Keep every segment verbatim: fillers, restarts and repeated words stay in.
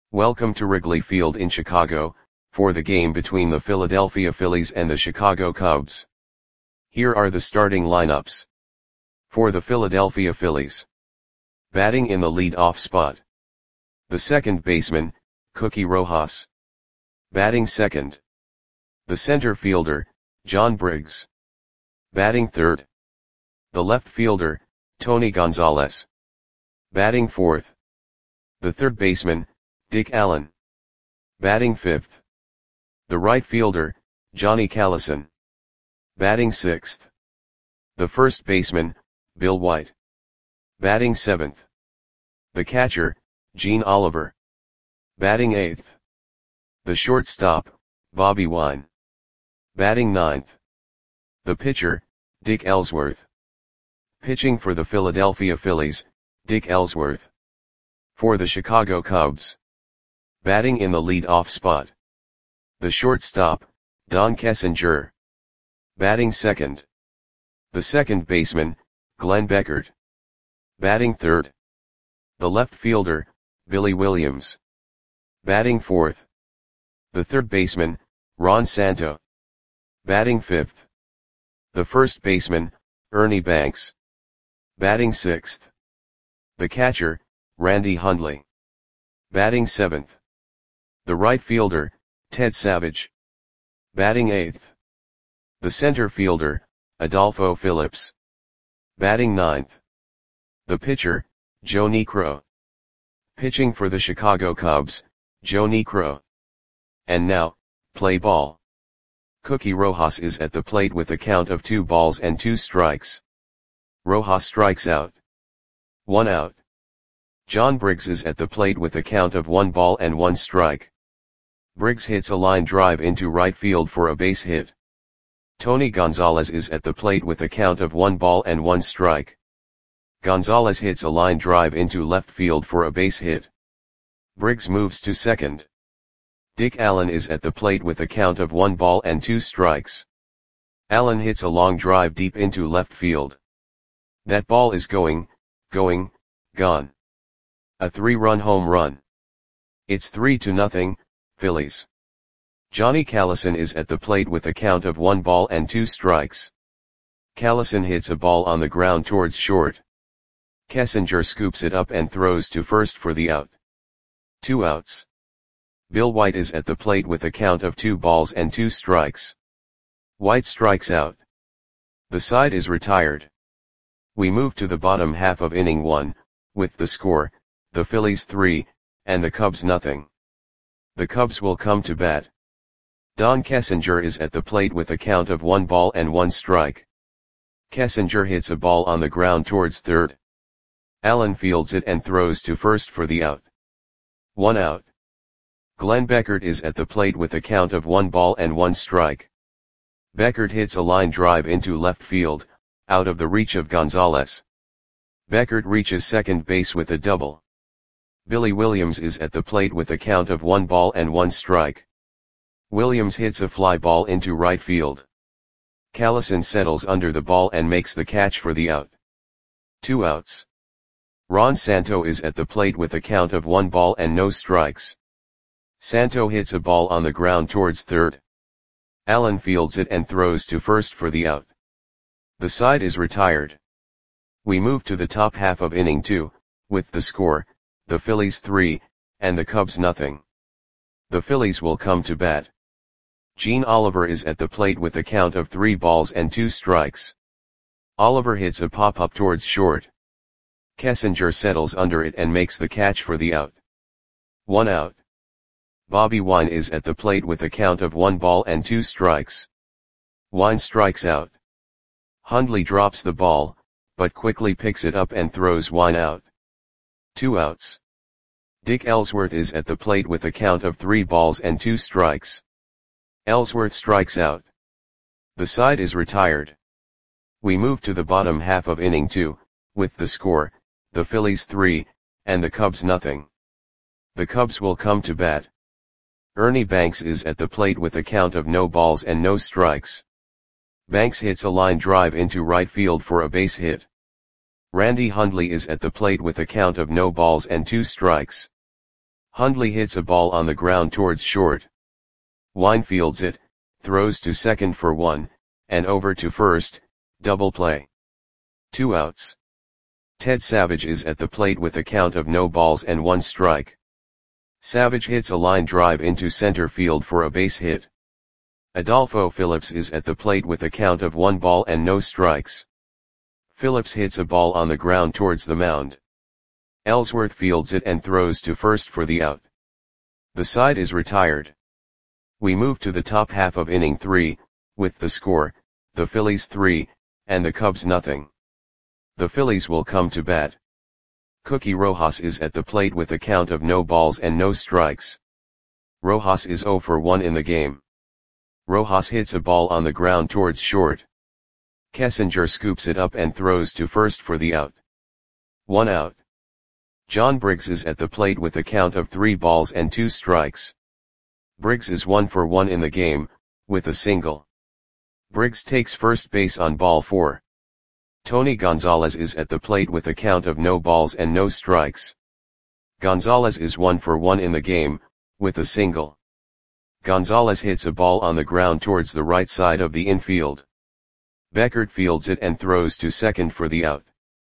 Welcome to Wrigley Field in Chicago, for the game between the Philadelphia Phillies and the Chicago Cubs. Here are the starting lineups. For the Philadelphia Phillies. Batting in the lead-off spot. The second baseman, Cookie Rojas. Batting second. The center fielder, John Briggs. Batting third. The left fielder, Tony Gonzalez. Batting fourth. The third baseman, Dick Allen. Batting fifth. The right fielder, Johnny Callison. Batting sixth. The first baseman, Bill White. Batting seventh. The catcher, Gene Oliver. Batting eighth. The shortstop, Bobby Wine. Batting ninth. The pitcher, Dick Ellsworth. Pitching for the Philadelphia Phillies, Dick Ellsworth. For the Chicago Cubs. Batting in the lead-off spot. The shortstop, Don Kessinger. Batting second. The second baseman, Glenn Beckert. Batting third. The left fielder, Billy Williams. Batting fourth. The third baseman, Ron Santo. Batting fifth. The first baseman, Ernie Banks. Batting sixth. The catcher, Randy Hundley. Batting seventh. The right fielder, Ted Savage. Batting eighth. The center fielder, Adolfo Phillips. Batting ninth. The pitcher, Joe Niekro. Pitching for the Chicago Cubs, Joe Niekro. And now, play ball. Cookie Rojas is at the plate with a count of two balls and two strikes. Rojas strikes out. One out. John Briggs is at the plate with a count of one ball and one strike. Briggs hits a line drive into right field for a base hit. Tony Gonzalez is at the plate with a count of one ball and one strike. Gonzalez hits a line drive into left field for a base hit. Briggs moves to second. Dick Allen is at the plate with a count of one ball and two strikes. Allen hits a long drive deep into left field. That ball is going, going, gone. A three-run home run. It's three to nothing, Phillies. Johnny Callison is at the plate with a count of one ball and two strikes. Callison hits a ball on the ground towards short. Kessinger scoops it up and throws to first for the out. Two outs. Bill White is at the plate with a count of two balls and two strikes. White strikes out. The side is retired. We move to the bottom half of inning one, with the score, the Phillies three, and the Cubs nothing. The Cubs will come to bat. Don Kessinger is at the plate with a count of one ball and one strike. Kessinger hits a ball on the ground towards third. Allen fields it and throws to first for the out. One out. Glenn Beckert is at the plate with a count of one ball and one strike. Beckert hits a line drive into left field, out of the reach of Gonzalez. Beckert reaches second base with a double. Billy Williams is at the plate with a count of one ball and one strike. Williams hits a fly ball into right field. Callison settles under the ball and makes the catch for the out. Two outs. Ron Santo is at the plate with a count of one ball and no strikes. Santo hits a ball on the ground towards third. Allen fields it and throws to first for the out. The side is retired. We move to the top half of inning two, with the score, the Phillies three, and the Cubs nothing. The Phillies will come to bat. Gene Oliver is at the plate with a count of three balls and two strikes. Oliver hits a pop-up towards short. Kessinger settles under it and makes the catch for the out. One out. Bobby Wine is at the plate with a count of one ball and two strikes. Wine strikes out. Hundley drops the ball, but quickly picks it up and throws Wine out. Two outs. Dick Ellsworth is at the plate with a count of three balls and two strikes. Ellsworth strikes out. The side is retired. We move to the bottom half of inning two, with the score, the Phillies three, and the Cubs nothing. The Cubs will come to bat. Ernie Banks is at the plate with a count of no balls and no strikes. Banks hits a line drive into right field for a base hit. Randy Hundley is at the plate with a count of no balls and two strikes. Hundley hits a ball on the ground towards short. Wine fields it, throws to second for one, and over to first, double play. Two outs. Ted Savage is at the plate with a count of no balls and one strike. Savage hits a line drive into center field for a base hit. Adolfo Phillips is at the plate with a count of one ball and no strikes. Phillips hits a ball on the ground towards the mound. Ellsworth fields it and throws to first for the out. The side is retired. We move to the top half of inning three, with the score, the Phillies three, and the Cubs nothing. The Phillies will come to bat. Cookie Rojas is at the plate with a count of no balls and no strikes. Rojas is oh for one in the game. Rojas hits a ball on the ground towards short. Kessinger scoops it up and throws to first for the out. One out. John Briggs is at the plate with a count of three balls and two strikes. Briggs is one for one in the game, with a single. Briggs takes first base on ball four. Tony Gonzalez is at the plate with a count of no balls and no strikes. Gonzalez is one for one in the game, with a single. Gonzalez hits a ball on the ground towards the right side of the infield. Beckert fields it and throws to second for the out.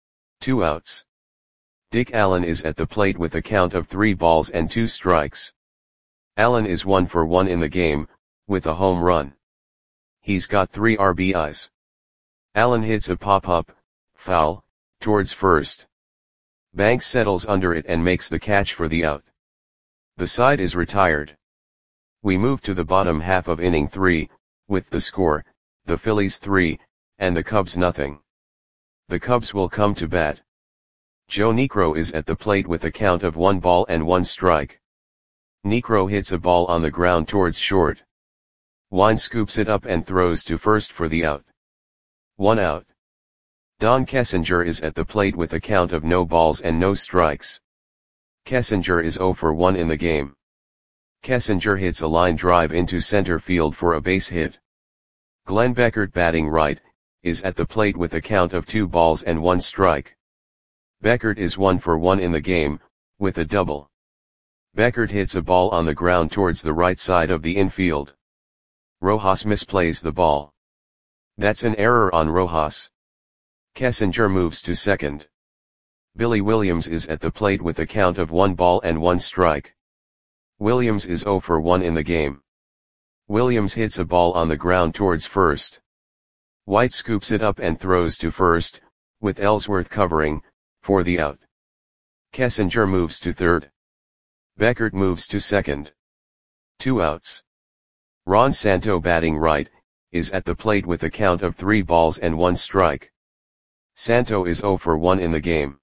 Two outs. Dick Allen is at the plate with a count of three balls and two strikes. Allen is one for one in the game, with a home run. He's got three R B Is. Allen hits a pop-up, foul, towards first. Banks settles under it and makes the catch for the out. The side is retired. We move to the bottom half of inning three, with the score, the Phillies three, and the Cubs nothing. The Cubs will come to bat. Joe Niekro is at the plate with a count of one ball and one strike. Niekro hits a ball on the ground towards short. Wine scoops it up and throws to first for the out. One out. Don Kessinger is at the plate with a count of no balls and no strikes. Kessinger is oh for one in the game. Kessinger hits a line drive into center field for a base hit. Glenn Beckert, batting right, is at the plate with a count of two balls and one strike. Beckert is one for one in the game, with a double. Beckert hits a ball on the ground towards the right side of the infield. Rojas misplays the ball. That's an error on Rojas. Kessinger moves to second. Billy Williams is at the plate with a count of one ball and one strike. Williams is oh for one in the game. Williams hits a ball on the ground towards first. White scoops it up and throws to first, with Ellsworth covering, for the out. Kessinger moves to third. Beckert moves to second. Two outs. Ron Santo, batting right, is at the plate with a count of three balls and one strike. Santo is oh for one in the game.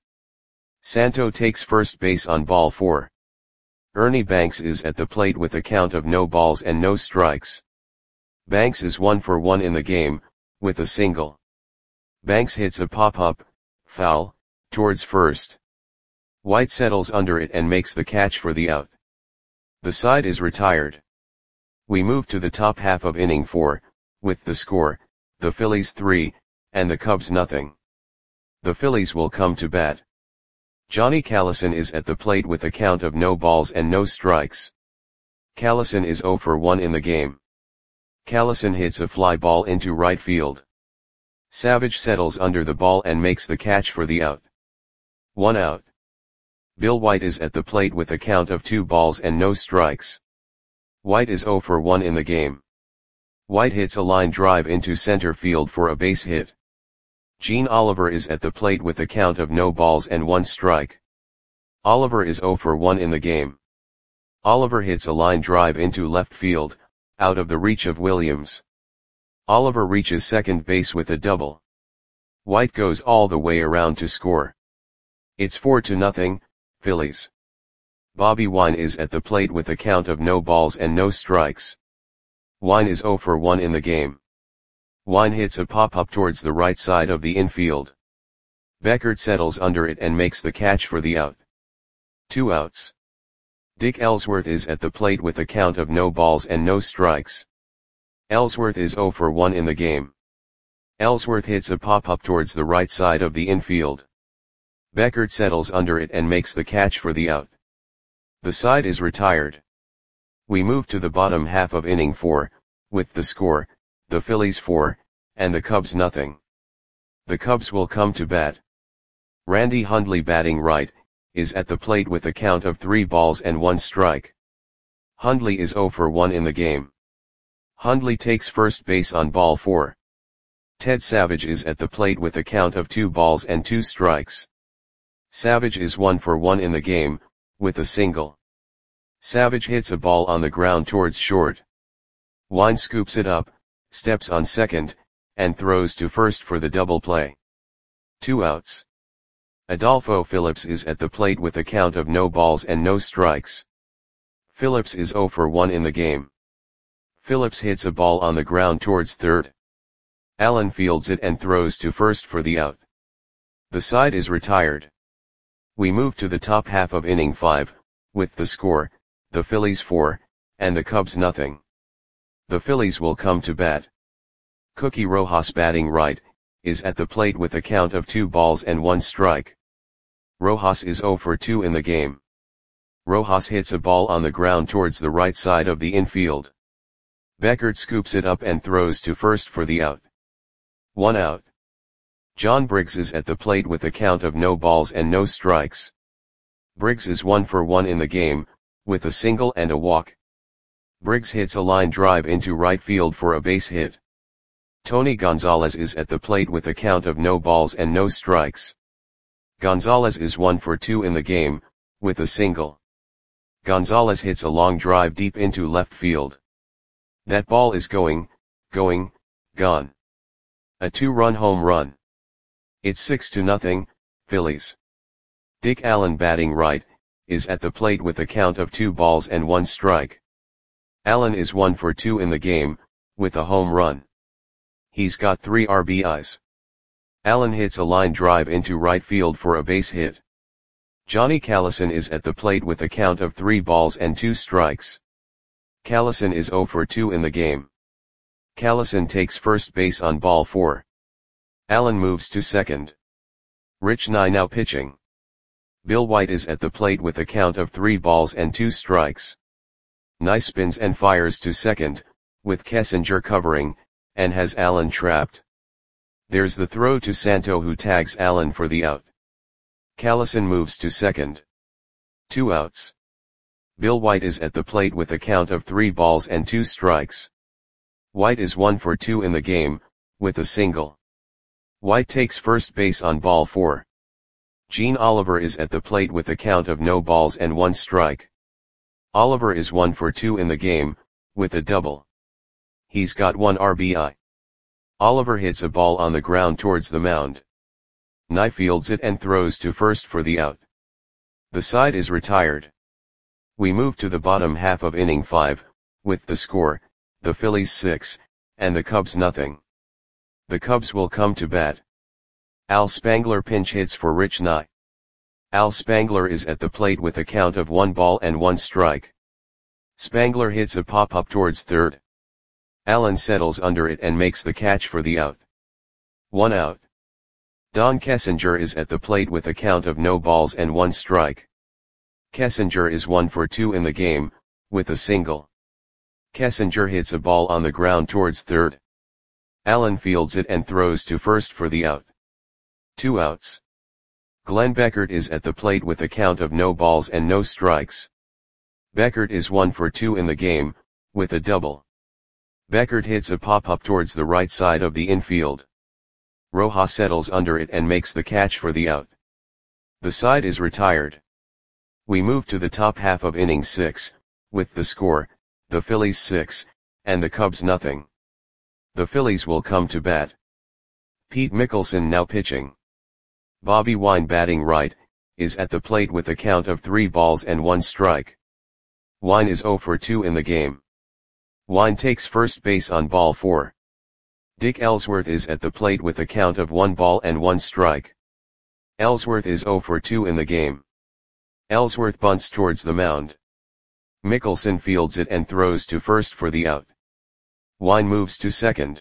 Santo takes first base on ball four. Ernie Banks is at the plate with a count of no balls and no strikes. Banks is one for one in the game, with a single. Banks hits a pop-up, foul, towards first. White settles under it and makes the catch for the out. The side is retired. We move to the top half of inning four, with the score, the Phillies three, and the Cubs nothing. The Phillies will come to bat. Johnny Callison is at the plate with a count of no balls and no strikes. Callison is oh for one in the game. Callison hits a fly ball into right field. Savage settles under the ball and makes the catch for the out. One out. Bill White is at the plate with a count of two balls and no strikes. White is oh for one in the game. White hits a line drive into center field for a base hit. Gene Oliver is at the plate with a count of no balls and one strike. Oliver is oh for one in the game. Oliver hits a line drive into left field, out of the reach of Williams. Oliver reaches second base with a double. White goes all the way around to score. It's four to nothing, Phillies. Bobby Wine is at the plate with a count of no balls and no strikes. Wine is oh for one in the game. Wine hits a pop-up towards the right side of the infield. Beckert settles under it and makes the catch for the out. Two outs. Dick Ellsworth is at the plate with a count of no balls and no strikes. Ellsworth is oh for one in the game. Ellsworth hits a pop-up towards the right side of the infield. Beckert settles under it and makes the catch for the out. The side is retired. We move to the bottom half of inning four, with the score, the Phillies four, and the Cubs nothing. The Cubs will come to bat. Randy Hundley, batting right, is at the plate with a count of three balls and one strike. Hundley is oh for one in the game. Hundley takes first base on ball four. Ted Savage is at the plate with a count of two balls and two strikes. Savage is one for one in the game, with a single. Savage hits a ball on the ground towards short. Wine scoops it up, steps on second, and throws to first for the double play. Two outs. Adolfo Phillips is at the plate with a count of no balls and no strikes. Phillips is oh for one in the game. Phillips hits a ball on the ground towards third. Allen fields it and throws to first for the out. The side is retired. We move to the top half of inning five, with the score, the Phillies four, and the Cubs nothing. The Phillies will come to bat. Cookie Rojas, batting right, is at the plate with a count of two balls and one strike. Rojas is oh for two in the game. Rojas hits a ball on the ground towards the right side of the infield. Beckert scoops it up and throws to first for the out. One out. John Briggs is at the plate with a count of no balls and no strikes. Briggs is one for one in the game, with a single and a walk. Briggs hits a line drive into right field for a base hit. Tony Gonzalez is at the plate with a count of no balls and no strikes. Gonzalez is one for two in the game, with a single. Gonzalez hits a long drive deep into left field. That ball is going, going, gone. A two-run home run. It's six to nothing, Phillies. Dick Allen, batting right, is at the plate with a count of two balls and one strike. Allen is one for two in the game, with a home run. He's got three R B Is. Allen hits a line drive into right field for a base hit. Johnny Callison is at the plate with a count of three balls and two strikes. Callison is oh for two in the game. Callison takes first base on ball four. Allen moves to second. Rich Nye now pitching. Bill White is at the plate with a count of three balls and two strikes. Nye spins and fires to second, with Kessinger covering, and has Allen trapped. There's the throw to Santo, who tags Allen for the out. Callison moves to second. Two outs. Bill White is at the plate with a count of three balls and two strikes. White is one for two in the game, with a single. White takes first base on ball four. Gene Oliver is at the plate with a count of no balls and one strike. Oliver is one for two in the game, with a double. He's got one R B I. Oliver hits a ball on the ground towards the mound. Nye fields it and throws to first for the out. The side is retired. We move to the bottom half of inning five, with the score, the Phillies six, and the Cubs nothing. The Cubs will come to bat. Al Spangler pinch hits for Rich Nye. Al Spangler is at the plate with a count of one ball and one strike. Spangler hits a pop-up towards third. Allen settles under it and makes the catch for the out. One out. Don Kessinger is at the plate with a count of no balls and one strike. Kessinger is one for two in the game, with a single. Kessinger hits a ball on the ground towards third. Allen fields it and throws to first for the out. Two outs. Glenn Beckert is at the plate with a count of no balls and no strikes. Beckert is one for two in the game, with a double. Beckert hits a pop-up towards the right side of the infield. Rojas settles under it and makes the catch for the out. The side is retired. We move to the top half of inning six, with the score, the Phillies six, and the Cubs nothing. The Phillies will come to bat. Pete Mickelson now pitching. Bobby Wine, batting right, is at the plate with a count of three balls and one strike. Wine is oh for two in the game. Wine takes first base on ball four. Dick Ellsworth is at the plate with a count of one ball and one strike. Ellsworth is oh for two in the game. Ellsworth bunts towards the mound. Mickelson fields it and throws to first for the out. Wine moves to second.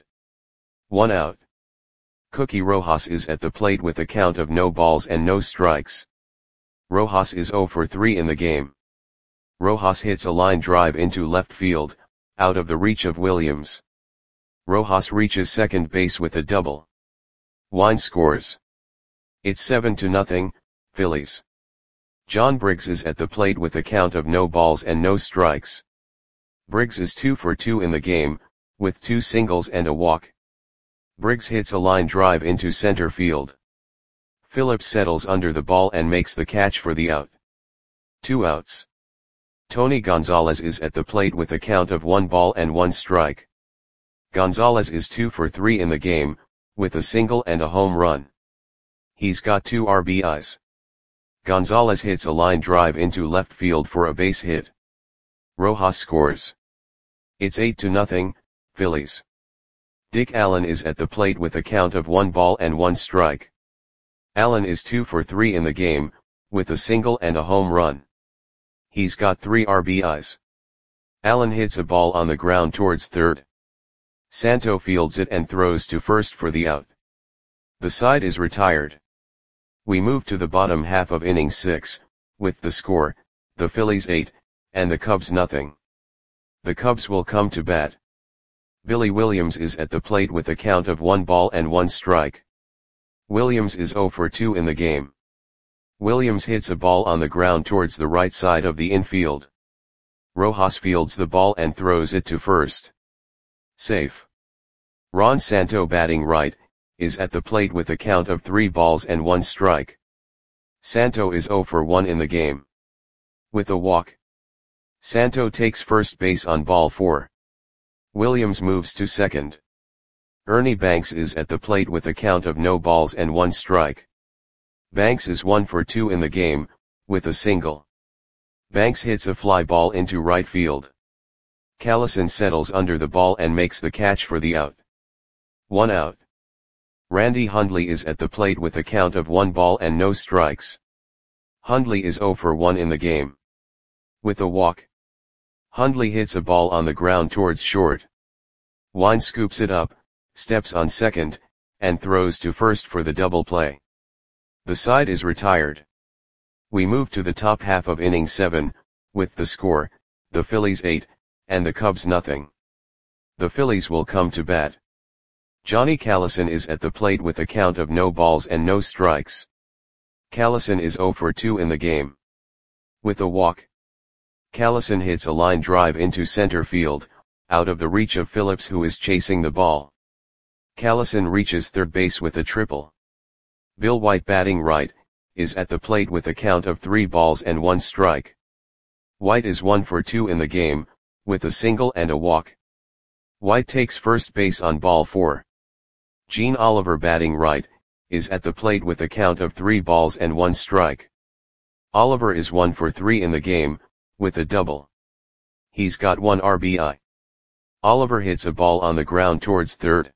One out. Cookie Rojas is at the plate with a count of no balls and no strikes. Rojas is oh for three in the game. Rojas hits a line drive into left field, out of the reach of Williams. Rojas reaches second base with a double. Wine scores. It's seven to nothing, Phillies. John Briggs is at the plate with a count of no balls and no strikes. Briggs is two for two in the game, with two singles and a walk. Briggs hits a line drive into center field. Phillips settles under the ball and makes the catch for the out. Two outs. Tony Gonzalez is at the plate with a count of one ball and one strike. Gonzalez is two for three in the game, with a single and a home run. He's got two R B Is. Gonzalez hits a line drive into left field for a base hit. Rojas scores. It's eight to nothing, Phillies. Dick Allen is at the plate with a count of one ball and one strike. Allen is two for three in the game, with a single and a home run. He's got three R B Is. Allen hits a ball on the ground towards third. Santo fields it and throws to first for the out. The side is retired. We move to the bottom half of inning six, with the score, the Phillies eight, and the Cubs nothing. The Cubs will come to bat. Billy Williams is at the plate with a count of one ball and one strike. Williams is zero for two in the game. Williams hits a ball on the ground towards the right side of the infield. Rojas fields the ball and throws it to first. Safe. Ron Santo, batting right, is at the plate with a count of three balls and one strike. Santo is zero for one in the game. With a walk. Santo takes first base on ball four. Williams moves to second. Ernie Banks is at the plate with a count of no balls and one strike. Banks is one for two in the game, with a single. Banks hits a fly ball into right field. Callison settles under the ball and makes the catch for the out. One out. Randy Hundley is at the plate with a count of one ball and no strikes. Hundley is zero for one in the game. With a walk. Hundley hits a ball on the ground towards short. Wine scoops it up, steps on second, and throws to first for the double play. The side is retired. We move to the top half of inning seven, with the score, the Phillies eight, and the Cubs nothing. The Phillies will come to bat. Johnny Callison is at the plate with a count of no balls and no strikes. Callison is zero for two in the game. With a walk. Callison hits a line drive into center field, out of the reach of Phillips, who is chasing the ball. Callison reaches third base with a triple. Bill White, batting right, is at the plate with a count of three balls and one strike. White is one for two in the game, with a single and a walk. White takes first base on ball four. Gene Oliver, batting right, is at the plate with a count of three balls and one strike. Oliver is one for three in the game, with a double. He's got one R B I. Oliver hits a ball on the ground towards third.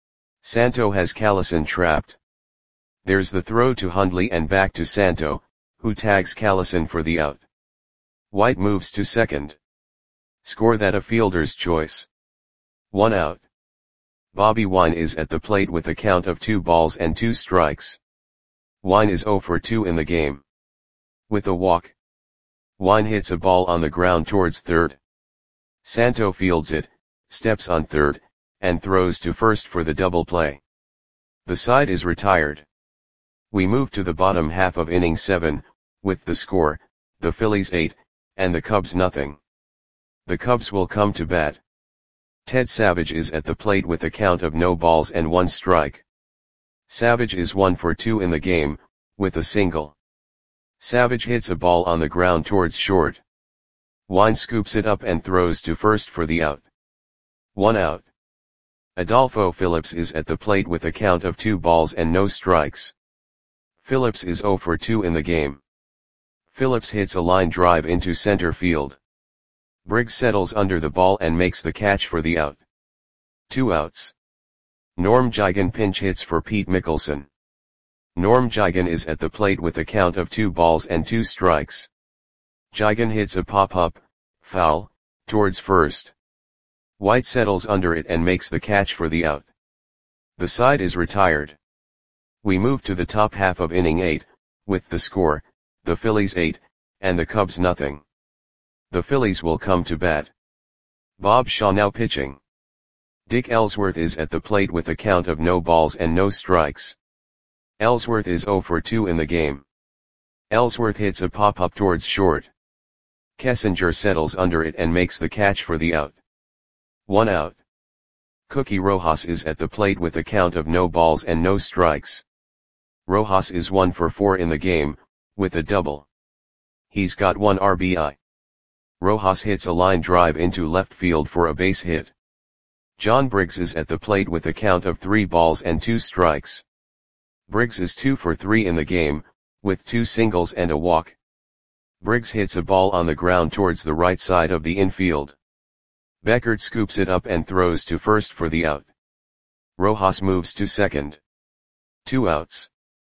Santo has Callison trapped. There's the throw to Hundley and back to Santo, who tags Callison for the out. White moves to second. Score that a fielder's choice. One out. Bobby Wine is at the plate with a count of two balls and two strikes. Wine is zero for two in the game. With a walk. Wine hits a ball on the ground towards third. Santo fields it, steps on third, and throws to first for the double play. The side is retired. We move to the bottom half of inning seven, with the score, the Phillies eight, and the Cubs nothing. The Cubs will come to bat. Ted Savage is at the plate with a count of no balls and one strike. Savage is one for two in the game, with a single. Savage hits a ball on the ground towards short. Wine scoops it up and throws to first for the out. One out. Adolfo Phillips is at the plate with a count of two balls and no strikes. Phillips is zero for two in the game. Phillips hits a line drive into center field. Briggs settles under the ball and makes the catch for the out. Two outs. Norm Jigen pinch hits for Pete Mickelson. Norm Jigen is at the plate with a count of two balls and two strikes. Jigen hits a pop-up, foul, towards first. White settles under it and makes the catch for the out. The side is retired. We move to the top half of inning eight, with the score, the Phillies eight, and the Cubs nothing. The Phillies will come to bat. Bob Shaw now pitching. Dick Ellsworth is at the plate with a count of no balls and no strikes. Ellsworth is oh for two in the game. Ellsworth hits a pop-up towards short. Kessinger settles under it and makes the catch for the out. One out. Cookie Rojas is at the plate with a count of no balls and no strikes. Rojas is one for four in the game, with a double. He's got one R B I. Rojas hits a line drive into left field for a base hit. John Briggs is at the plate with a count of three balls and two strikes. Briggs is two for three in the game, with two singles and a walk. Briggs hits a ball on the ground towards the right side of the infield. Beckert scoops it up and throws to first for the out. Rojas moves to second. Two outs.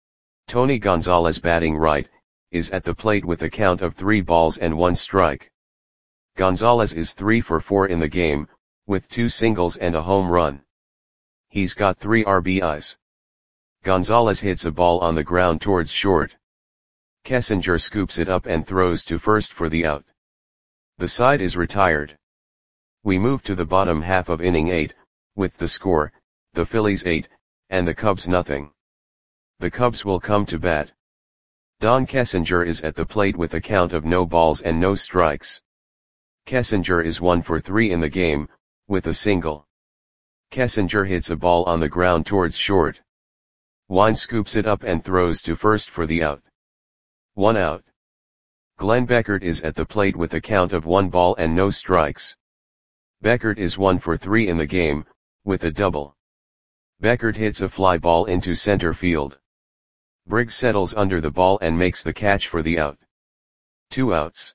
Tony Gonzalez, batting right, is at the plate with a count of three balls and one strike. Gonzalez is three for four in the game, with two singles and a home run. He's got three R B Is. Gonzalez hits a ball on the ground towards short. Kessinger scoops it up and throws to first for the out. The side is retired. We move to the bottom half of inning eight, with the score, the Phillies eight, and the Cubs nothing. The Cubs will come to bat. Don Kessinger is at the plate with a count of no balls and no strikes. Kessinger is one for three in the game, with a single. Kessinger hits a ball on the ground towards short. Wine scoops it up and throws to first for the out. One out. Glenn Beckert is at the plate with a count of one ball and no strikes. Beckert is one for three in the game, with a double. Beckert hits a fly ball into center field. Briggs settles under the ball and makes the catch for the out. Two outs.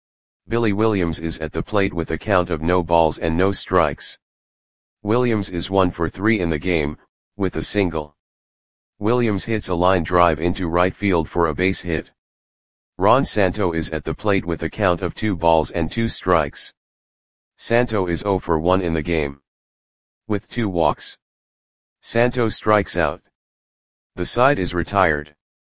Billy Williams is at the plate with a count of no balls and no strikes. Williams is one for three in the game, with a single. Williams hits a line drive into right field for a base hit. Ron Santo is at the plate with a count of two balls and two strikes. Santo is oh for one in the game, with two walks. Santo strikes out. The side is retired.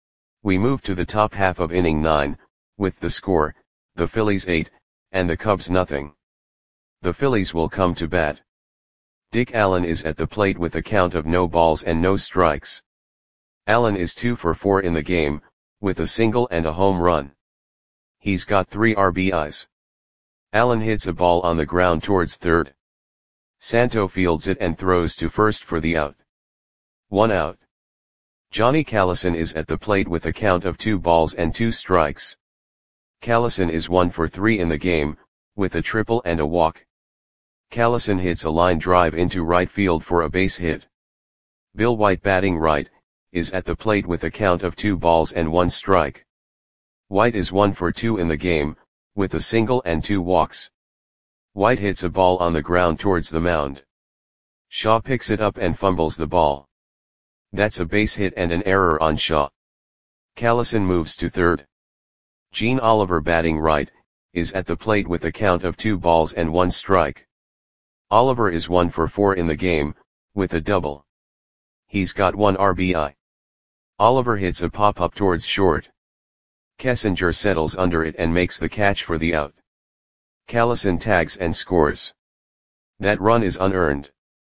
We move to the top half of inning nine, with the score, the Phillies eight, and the Cubs nothing. The Phillies will come to bat. Dick Allen is at the plate with a count of no balls and no strikes. Allen is two for four in the game, with a single and a home run. He's got three R B Is. Allen hits a ball on the ground towards third. Santo fields it and throws to first for the out. One out. Johnny Callison is at the plate with a count of two balls and two strikes. Callison is one for three in the game, with a triple and a walk. Callison hits a line drive into right field for a base hit. Bill White, batting right, is at the plate with a count of two balls and one strike. White is one for two in the game, with a single and two walks. White hits a ball on the ground towards the mound. Shaw picks it up and fumbles the ball. That's a base hit and an error on Shaw. Callison moves to third. Gene Oliver, batting right, is at the plate with a count of two balls and one strike. Oliver is one for four in the game, with a double. He's got one R B I. Oliver hits a pop-up towards short. Kessinger settles under it and makes the catch for the out. Callison tags and scores. That run is unearned.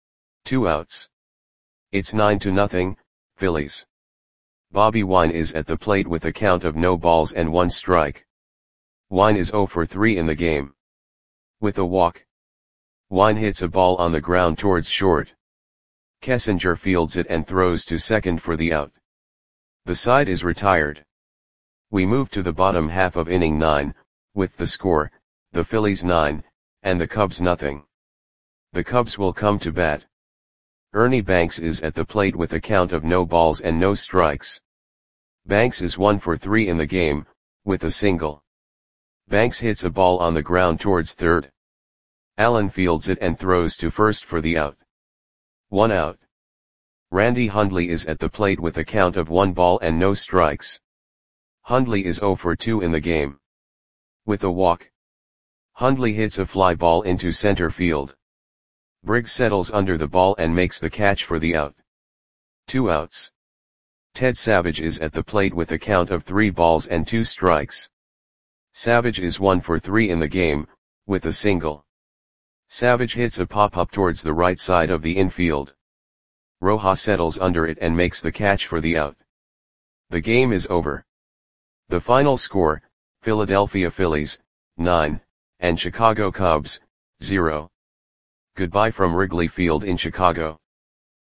Two outs. It's nine to nothing, Phillies. Bobby Wine is at the plate with a count of no balls and one strike. Wine is oh for three in the game, with a walk. Wine hits a ball on the ground towards short. Kessinger fields it and throws to second for the out. The side is retired. We move to the bottom half of inning nine, with the score, the Phillies nine, and the Cubs nothing. The Cubs will come to bat. Ernie Banks is at the plate with a count of no balls and no strikes. Banks is one for three in the game, with a single. Banks hits a ball on the ground towards third. Allen fields it and throws to first for the out. One out. Randy Hundley is at the plate with a count of one ball and no strikes. Hundley is oh for two in the game, with a walk. Hundley hits a fly ball into center field. Briggs settles under the ball and makes the catch for the out. Two outs. Ted Savage is at the plate with a count of three balls and two strikes. Savage is one for three in the game, with a single. Savage hits a pop-up towards the right side of the infield. Rojas settles under it and makes the catch for the out. The game is over. The final score, Philadelphia Phillies, nine, and Chicago Cubs, zero. Goodbye from Wrigley Field in Chicago.